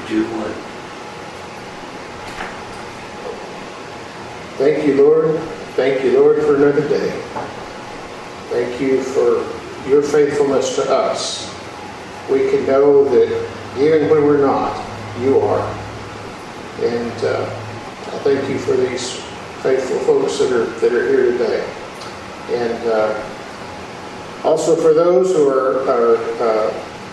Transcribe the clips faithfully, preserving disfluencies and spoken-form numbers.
two one. Thank you, Lord. Thank you, Lord, for another day. Thank you for your faithfulness to us. We can know that even when we're not, you are. And uh, I thank you for these faithful folks that are that are here today. And uh, also for those who are, are uh,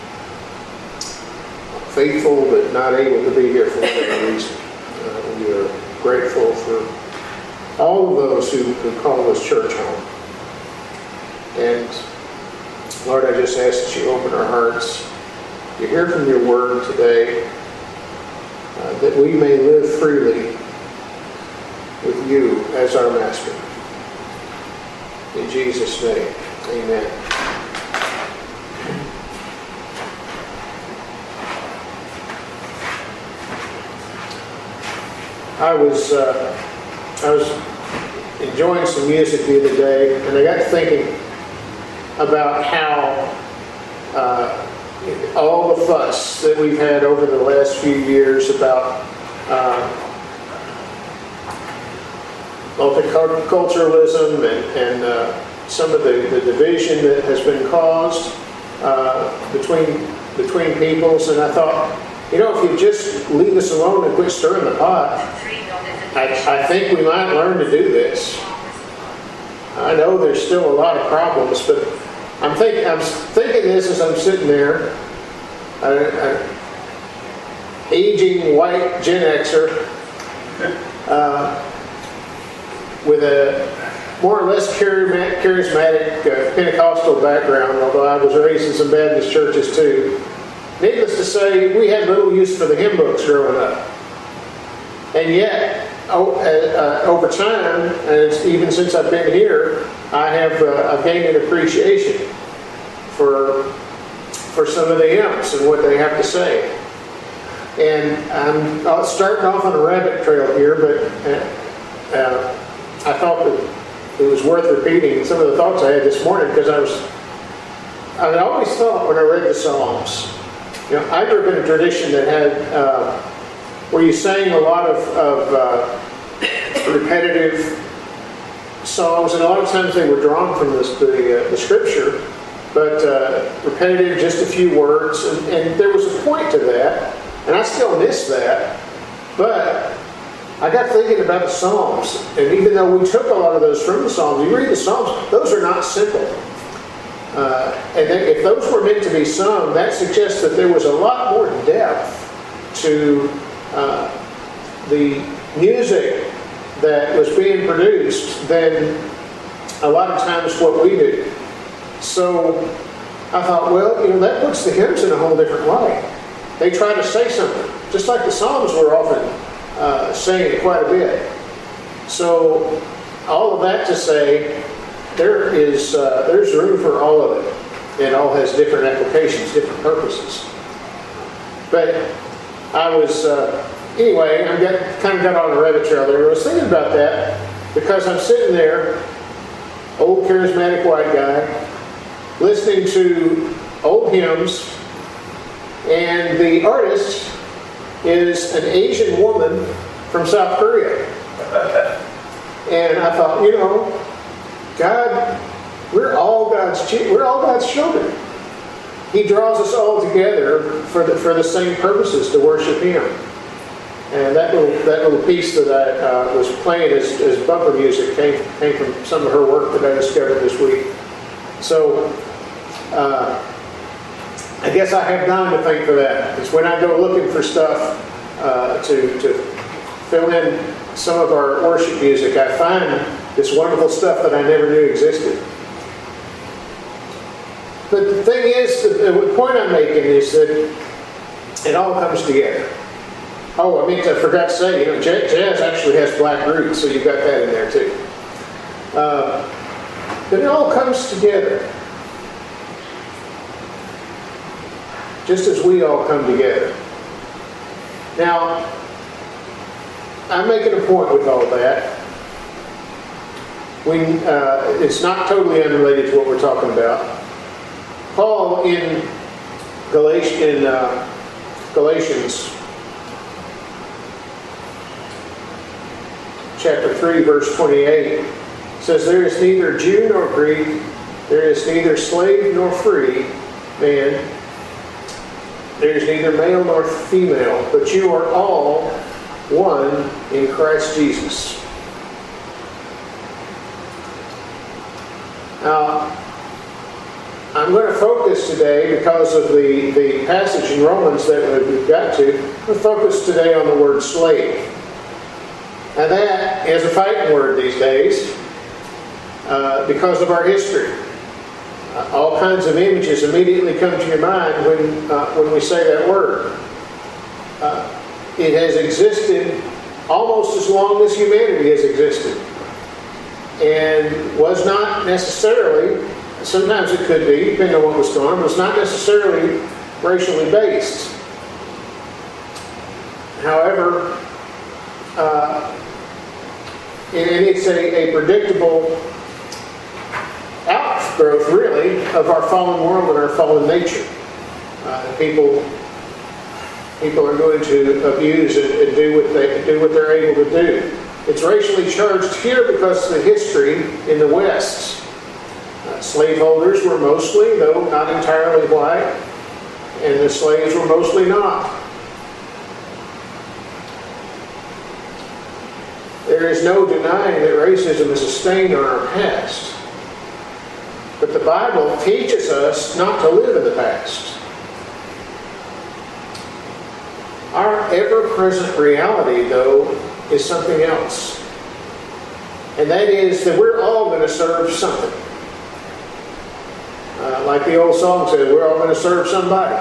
faithful but not able to be here for whatever reason. Uh, we are grateful for all of those who, who call this church home. And Lord, I just ask that you open our hearts to hear from your word today, uh, that we may live freely with you as our master. In Jesus' name, amen. I was uh, I was enjoying some music the other day, and I got thinking about how uh, all the fuss that we've had over the last few years about uh, multiculturalism and, and uh, some of the, the division that has been caused uh, between between peoples. And I thought, you know, if you just leave us alone and quit stirring the pot, I, I think we might learn to do this. I know there's still a lot of problems, but I'm thinking I'm thinking this as I'm sitting there, an aging white Gen Xer uh, with a more or less charismatic uh, Pentecostal background, although I was raised in some Baptist churches too. Needless to say, we had little use for the hymn books growing up. And yet, oh, uh, uh, over time, and even since I've been here, I have uh, I've gained an appreciation for for some of the hymns and what they have to say. And I'm uh, starting off on a rabbit trail here, but uh, uh, I thought that it was worth repeating some of the thoughts I had this morning, because I was I always thought when I read the Psalms, you know, I grew up in a tradition that had uh, where you sang a lot of, of uh, repetitive songs, and a lot of times they were drawn from this, the, uh, the scripture, but uh, repetitive, just a few words, and, and there was a point to that, and I still miss that, but I got thinking about the Psalms, and even though we took a lot of those from the Psalms, you read the Psalms, those are not simple. Uh, and if those were meant to be sung, that suggests that there was a lot more depth to uh, the music that was being produced than a lot of times what we do. So I thought, well, you know, that puts the hymns in a whole different light. They try to say something, just like the Psalms were often uh, saying it quite a bit. So all of that to say, there is uh, there's room for all of it. It all has different applications, different purposes. But I was, uh, anyway, I got, kind of got on a rabbit trail there. I was thinking about that because I'm sitting there, old charismatic white guy, listening to old hymns, and the artist is an Asian woman from South Korea. And I thought, you know, God, we're all God's we're all God's children. He draws us all together for the for the same purposes, to worship Him. And that little that little piece that I uh, was playing as, as bumper music came came from some of her work that I discovered this week. So uh, I guess I have God to thank for that. It's when I go looking for stuff uh, to to fill in some of our worship music, I find this wonderful stuff that I never knew existed. But the thing is, the, the point I'm making is that it all comes together. Oh, I mean, I forgot to say, you know, jazz actually has black roots, so you've got that in there too. Uh, but it all comes together, just as we all come together. Now, I'm making a point with all that. We, uh, it's not totally unrelated to what we're talking about. Paul in Galatians, in, uh, Galatians chapter three, verse twenty-eight. It says, "There is neither Jew nor Greek, there is neither slave nor free man, there is neither male nor female, but you are all one in Christ Jesus." Now, I'm going to focus today, because of the, the passage in Romans that we've got to, we'll focus today on the word slave. Now that is a fighting word these days uh, because of our history. Uh, all kinds of images immediately come to your mind when, uh, when we say that word. Uh, it has existed almost as long as humanity has existed, and was not necessarily, sometimes it could be, depending on what was going on, but it's not necessarily racially based. However, uh, and it's a, a predictable outgrowth, really, of our fallen world and our fallen nature. Uh, people, people are going to abuse and, and do what they do what they're able to do. It's racially charged here because of the history in the West. Uh, slaveholders were mostly, though not entirely, white, and the slaves were mostly not. There is no denying that racism is a stain on our past. But the Bible teaches us not to live in the past. Our ever-present reality, though, is something else. And that is that we're all going to serve something. Uh, like the old song said, we're all going to serve somebody.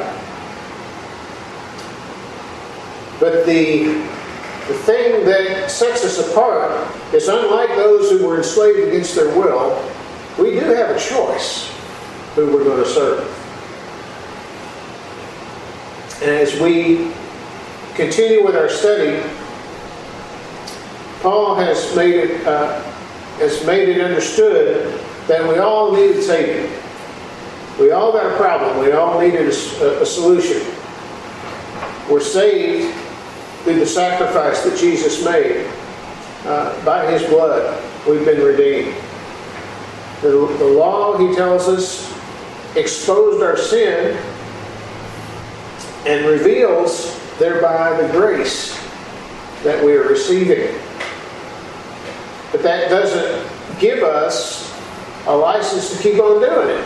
But the The thing that sets us apart is, unlike those who were enslaved against their will, we do have a choice who we're going to serve. And as we continue with our study, Paul has made it uh, has made it understood that we all need a Savior. We all got a problem. We all needed a, a solution. We're saved through the sacrifice that Jesus made. Uh, by His blood, we've been redeemed. The, the law, he tells us, exposed our sin and reveals thereby the grace that we are receiving. But that doesn't give us a license to keep on doing it.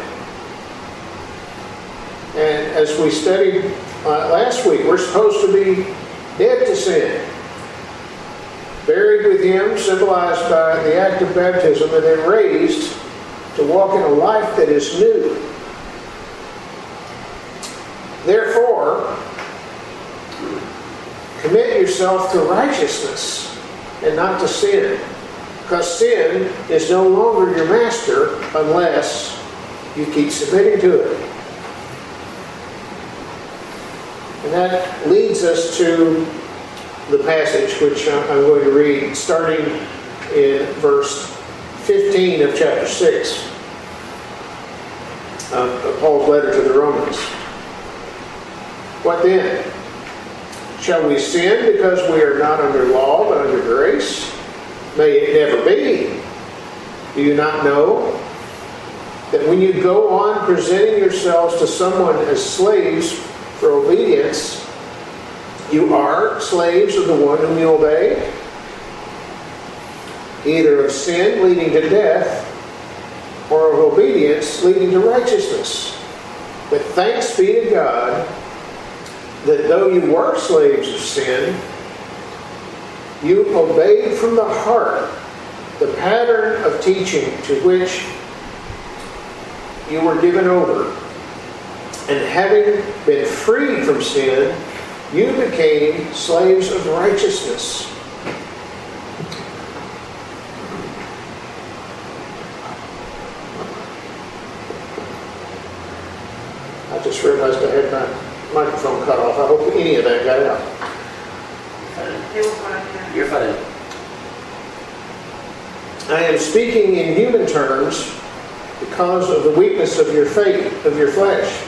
And as we studied uh, last week, we're supposed to be dead to sin, buried with Him, symbolized by the act of baptism, and then raised to walk in a life that is new. Therefore, commit yourself to righteousness and not to sin, because sin is no longer your master unless you keep submitting to it. And that leads us to the passage which I'm going to read, starting in verse fifteen of chapter six of Paul's letter to the Romans. What then? Shall we sin because we are not under law but under grace? May it never be. Do you not know that when you go on presenting yourselves to someone as slaves for obedience, you are slaves of the one whom you obey, either of sin leading to death or of obedience leading to righteousness? But thanks be to God that though you were slaves of sin, you obeyed from the heart the pattern of teaching to which you were given over. And having been freed from sin, you became slaves of righteousness. I just realized I had my microphone cut off. I hope any of that got out. You're fine. I am speaking in human terms because of the weakness of your faith, of your flesh.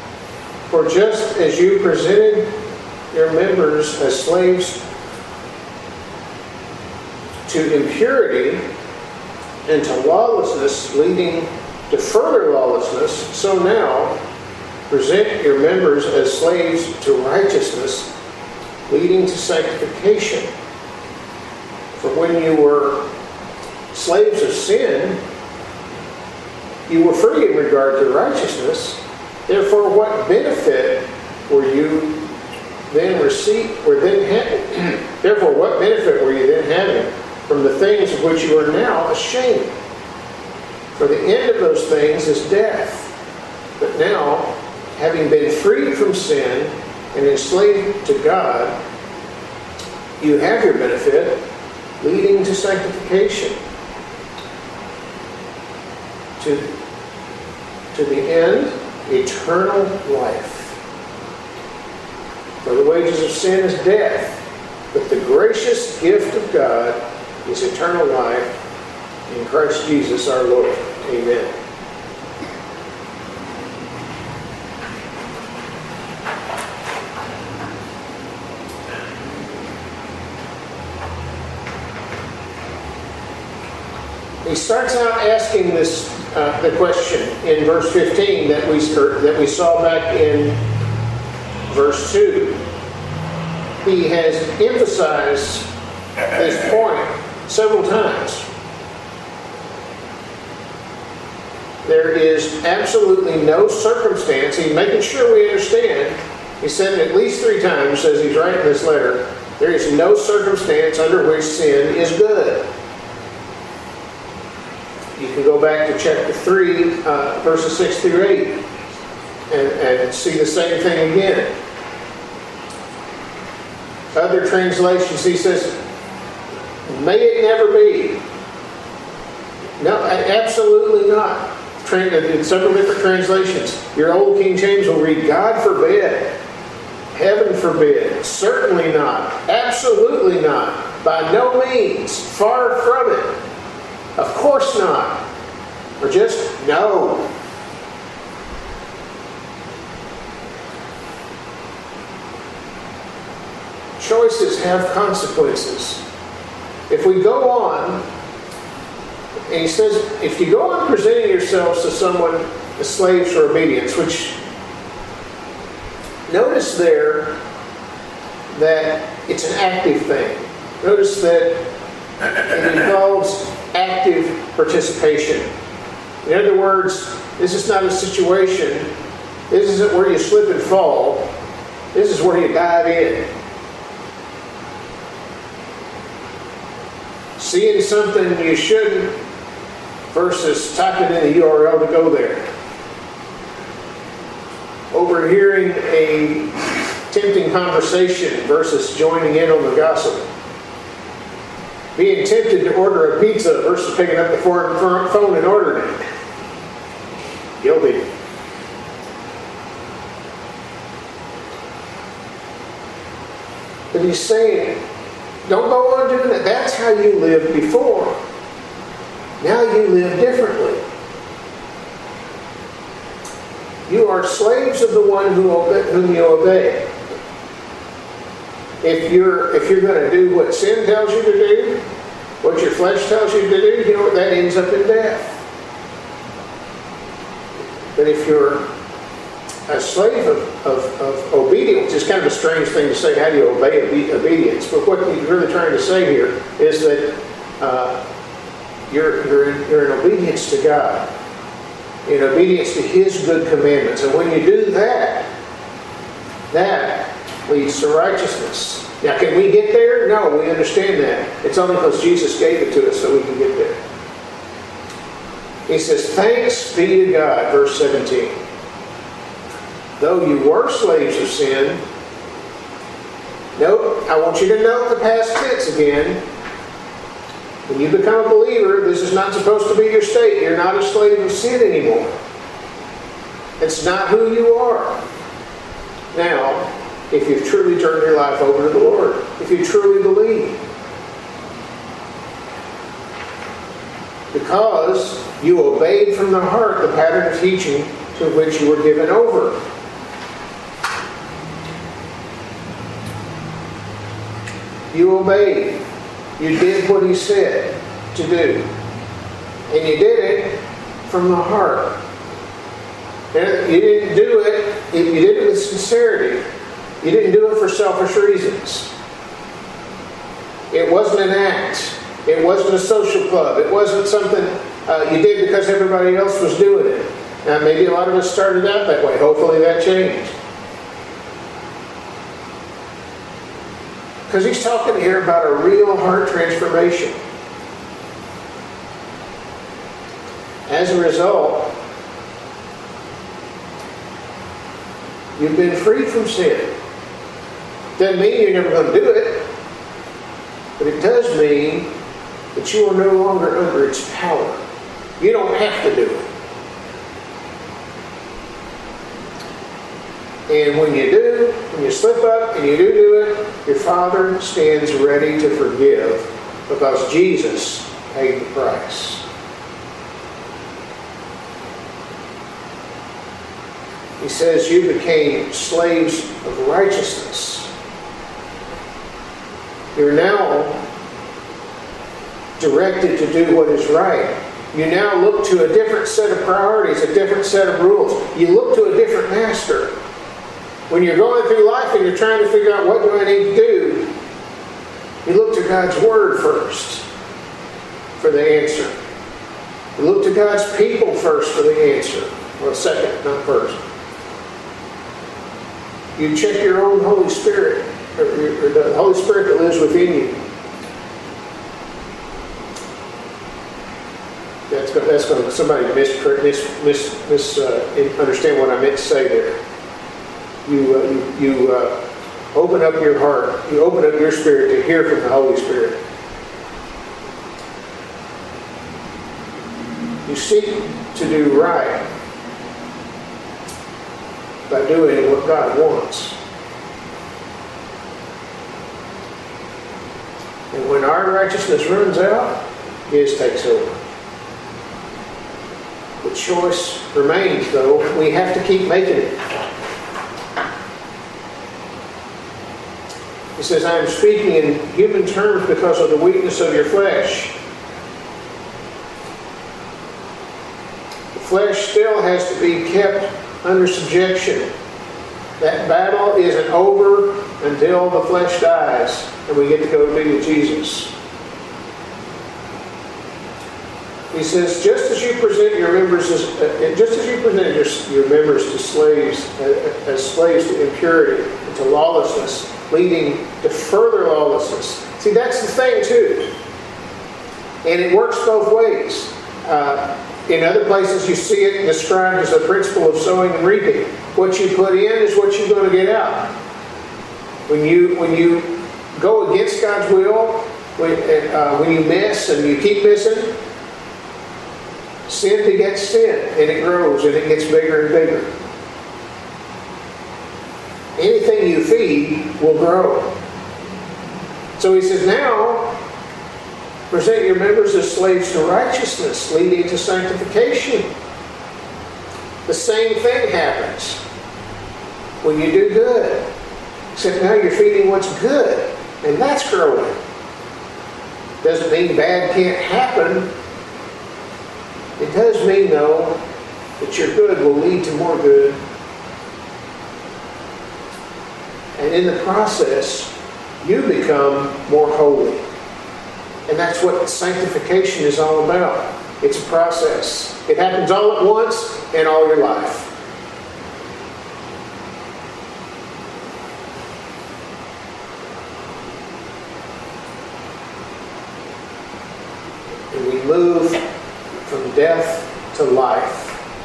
For just as you presented your members as slaves to impurity and to lawlessness, leading to further lawlessness, so now present your members as slaves to righteousness, leading to sanctification. For when you were slaves of sin, you were free in regard to righteousness. Therefore, what benefit were you then receive, were then having? Therefore, what benefit were you then having from the things of which you are now ashamed? For the end of those things is death. But now, having been freed from sin and enslaved to God, you have your benefit, leading to sanctification. To, to the end, eternal life. For the wages of sin is death, but the gracious gift of God is eternal life in Christ Jesus our Lord. Amen. He starts out asking this uh, the question in verse fifteen that we that we saw back in verse two. He has emphasized this point several times. There is absolutely no circumstance. He's making sure we understand. He said it at least three times as he's writing this letter. There is no circumstance under which sin is good. You can go back to chapter three, uh, verses six through eight, and, and see the same thing again. Other translations, he says, may it never be. No, absolutely not. In several different translations. Your old King James will read, God forbid, heaven forbid, certainly not, absolutely not, by no means, far from it, of course not, or just no. Choices have consequences. If we go on, and he says, if you go on presenting yourselves to someone as slaves for obedience, which, notice there that it's an active thing. Notice that it involves active participation. In other words, this is not a situation, this isn't where you slip and fall, this is where you dive in. Seeing something you shouldn't versus typing in the U R L to go there. Overhearing a tempting conversation versus joining in on the gossip. Being tempted to order a pizza versus picking up the phone and ordering it. Guilty. But he's saying, don't go on doing that. That's how you lived before. Now you live differently. You are slaves of the one who obey, whom you obey. If you're if you're going to do what sin tells you to do, what your flesh tells you to do, you know that ends up in death. But if you're a slave of, of, of obedience, it's kind of a strange thing to say, how do you obey obe- obedience? But what he's really trying to say here is that uh, you're, you're, in, you're in obedience to God, in obedience to His good commandments. And when you do that, that leads to righteousness. Now, can we get there? No, we understand that. It's only because Jesus gave it to us so we can get there. He says, thanks be to God, verse seventeen. Though you were slaves of sin, note, I want you to note the past tense again. When you become a believer, this is not supposed to be your state. You're not a slave of sin anymore. It's not who you are. Now, if you've truly turned your life over to the Lord, if you truly believe. Because you obeyed from the heart the pattern of teaching to which you were given over. You obeyed. You did what he said to do. And you did it from the heart. And you didn't do it, you did it with sincerity. You didn't do it for selfish reasons. It wasn't an act. It wasn't a social club. It wasn't something uh, you did because everybody else was doing it. Now, maybe a lot of us started out that way. Hopefully that changed. Because he's talking here about a real heart transformation. As a result, you've been freed from sin. Doesn't mean you're never going to do it. But it does mean that you are no longer under its power. You don't have to do it. And when you do, when you slip up and you do do it, your Father stands ready to forgive because Jesus paid the price. He says you became slaves of righteousness. You're now directed to do what is right. You now look to a different set of priorities, a different set of rules. You look to a different master. When you're going through life and you're trying to figure out what do I need to do, you look to God's Word first for the answer. You look to God's people first for the answer. Well, second, not first. You check your own Holy Spirit, or, or the Holy Spirit that lives within you. That's going, that's going to somebody mis, mis, mis, mis uh, understand what I meant to say there. You, uh, you, you uh, open up your heart, you open up your spirit to hear from the Holy Spirit. You seek to do right by doing what God wants. And when our righteousness runs out, His takes over. The choice remains, though. We have to keep making it. He says, I am speaking in human terms because of the weakness of your flesh. The flesh still has to be kept under subjection. That battle isn't over until the flesh dies and we get to go be with Jesus. He says, just as you present your members as, uh, just as you present your, your members to slaves, uh, as slaves to impurity and to lawlessness, leading to further lawlessness. See, that's the thing too. And it works both ways. Uh, in other places you see it described as a principle of sowing and reaping. What you put in is what you're going to get out. When you when you go against God's will, when, uh, when you miss and you keep missing, sin begets sin, and it grows and it gets bigger and bigger. Anything you feed will grow. So he says, now, present your members as slaves to righteousness, leading to sanctification. The same thing happens when you do good. Except now you're feeding what's good, and that's growing. Doesn't mean bad can't happen. It does mean, though, that your good will lead to more good. And in the process, you become more holy. And that's what sanctification is all about. It's a process. It happens all at once and all your life. And we move from death to life.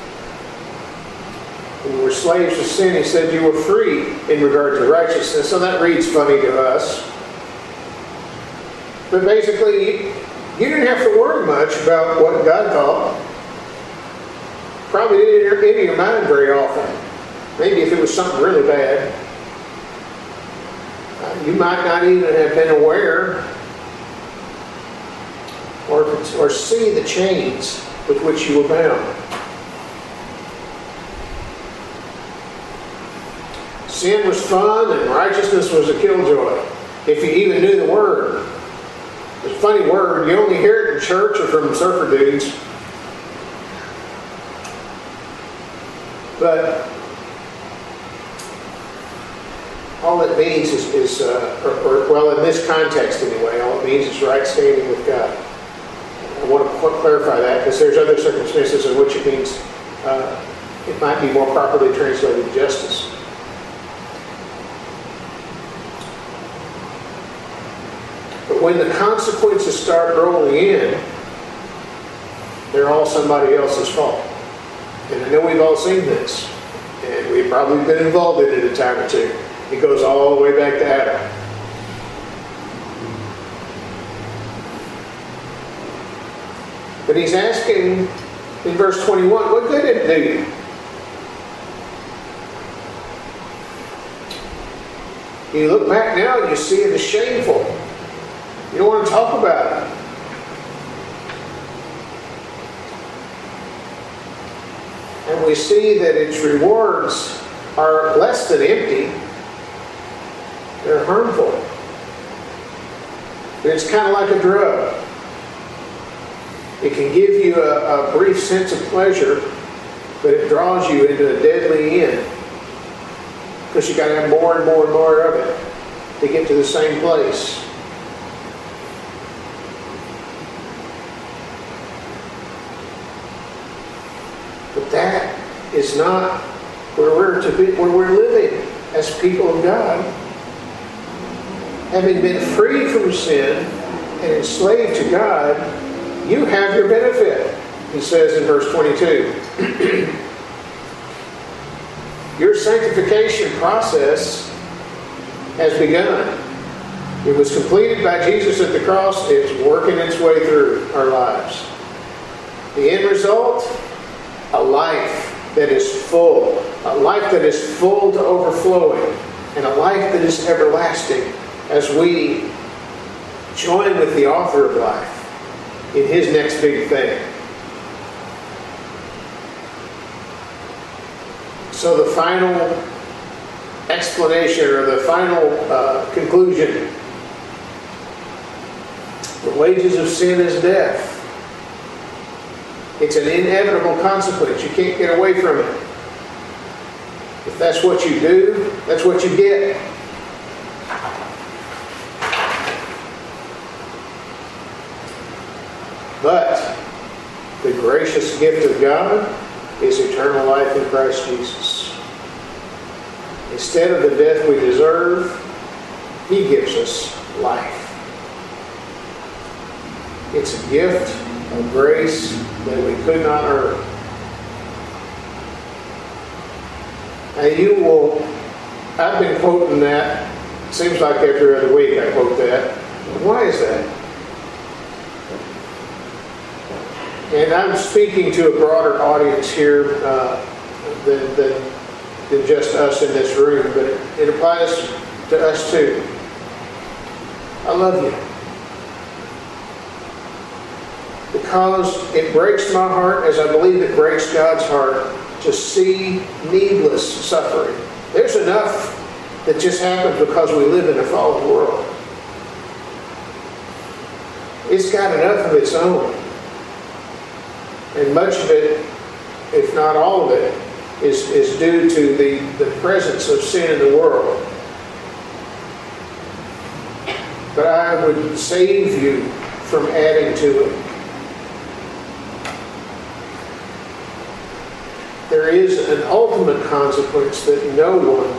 When we were slaves to sin, he said you were free in regard to righteousness. So that reads funny to us. But basically, you didn't have to worry much about what God thought. Probably didn't enter your mind very often. Maybe if it was something really bad. Uh, you might not even have been aware or, or see the chains with which you were bound. Sin was fun and righteousness was a killjoy, if you even knew the word. It's a funny word. You only hear it in church or from surfer dudes. But all it means is, is uh, or, or, well, in this context anyway, all it means is right standing with God. I want to clarify that because there's other circumstances in which it means uh, it might be more properly translated justice. But when the consequences start rolling in, they're all somebody else's fault. And I know we've all seen this, and we've probably been involved in it a time or two. It goes all the way back to Adam. But he's asking in verse twenty-one, what good did it do you? You look back now and you see it as shameful. You don't want to talk about it. And we see that its rewards are less than empty. They're harmful. But it's kind of like a drug. It can give you a, a brief sense of pleasure, but it draws you into a deadly end. Because you've got to have more and more and more of it to get to the same place. But that is not where we're to be, where we're living as people of God. Having been freed from sin and enslaved to God, you have your benefit, he says in verse twenty-two. Your sanctification process has begun. It was completed by Jesus at the cross. It's working its way through our lives. The end result? A life that is full. A life that is full to overflowing. And a life that is everlasting as we join with the author of life in his next big thing. So the final explanation or the final uh, conclusion. The wages of sin is death. It's an inevitable consequence. You can't get away from it. If that's what you do, that's what you get. But the gracious gift of God is eternal life in Christ Jesus. Instead of the death we deserve, he gives us life. It's a gift of grace that we could not earn. Now you will, I've been quoting that, it seems like every other week I quote that. Why is that? And I'm speaking to a broader audience here uh, than, than, than just us in this room, but it, it applies to us too. I love you. Because it breaks my heart, as I believe it breaks God's heart, to see needless suffering. There's enough that just happens because we live in a fallen world. It's got enough of its own. And much of it, if not all of it, is, is due to the, the presence of sin in the world. But I would save you from adding to it. There is an ultimate consequence that no one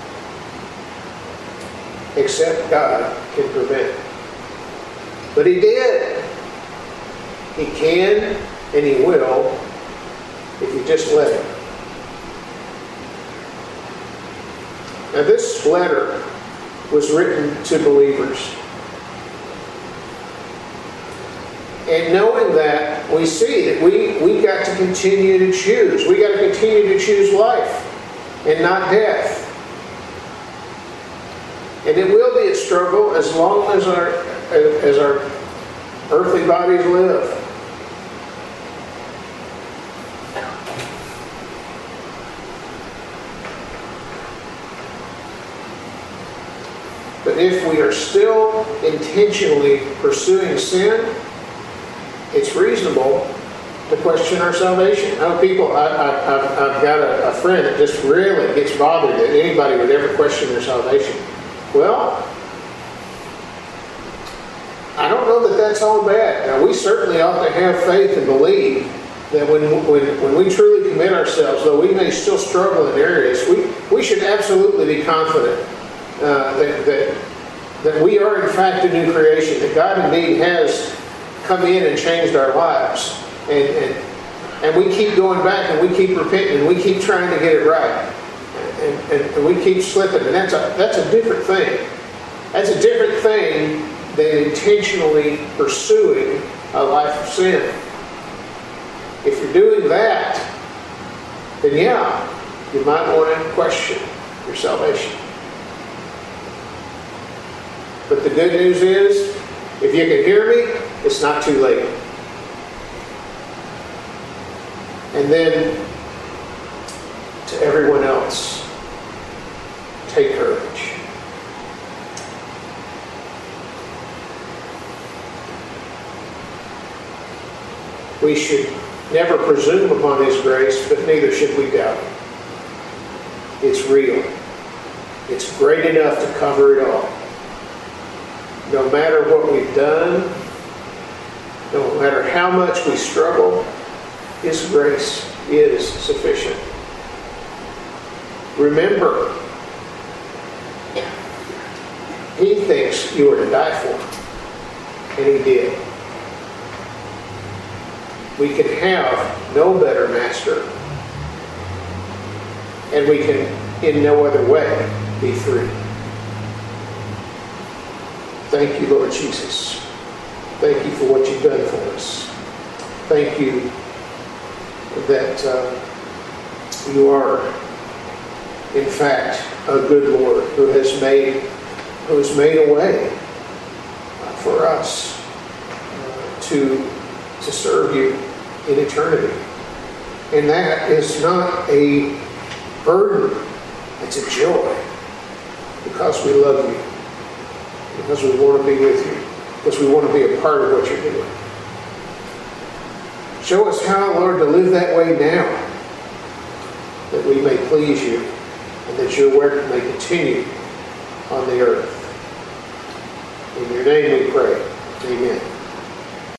except God can prevent. But he did. He can and he will if you just let him. Now this letter was written to believers. And knowing that, we see that we, we got to continue to choose. We got to continue to choose life and not death. And it will be a struggle as long as our, as our earthly bodies live. But if we are still intentionally pursuing sin, it's reasonable to question our salvation. I know people, I, I, I've, I've got a, a friend that just really gets bothered that anybody would ever question their salvation. Well, I don't know that that's all bad. Now, we certainly ought to have faith and believe that when, when, when we truly commit ourselves, though we may still struggle in areas, we, we should absolutely be confident uh, that, that, that we are in fact a new creation, that God indeed has come in and changed our lives. And, and, and we keep going back and we keep repenting and we keep trying to get it right. And, and, and we keep slipping. And that's a, that's a different thing. That's a different thing than intentionally pursuing a life of sin. If you're doing that, then yeah, you might want to question your salvation. But the good news is, if you can hear me, it's not too late. And then, to everyone else, take courage. We should never presume upon His grace, but neither should we doubt it. It's real. It's great enough to cover it all. No matter what we've done, no matter how much we struggle, His grace is sufficient. Remember, He thinks you are to die for, and He did. We can have no better master, and we can, in no other way, be free. Thank you, Lord Jesus. Thank you for what you've done for us. Thank you that uh, you are, in fact, a good Lord who has made, who has made a way for us uh, to to serve you in eternity. And that is not a burden, it's a joy, because we love you, because we want to be with you, because we want to be a part of what you're doing. Show us how, Lord, to live that way now, that we may please you, and that your work may continue on the earth. In your name we pray. Amen.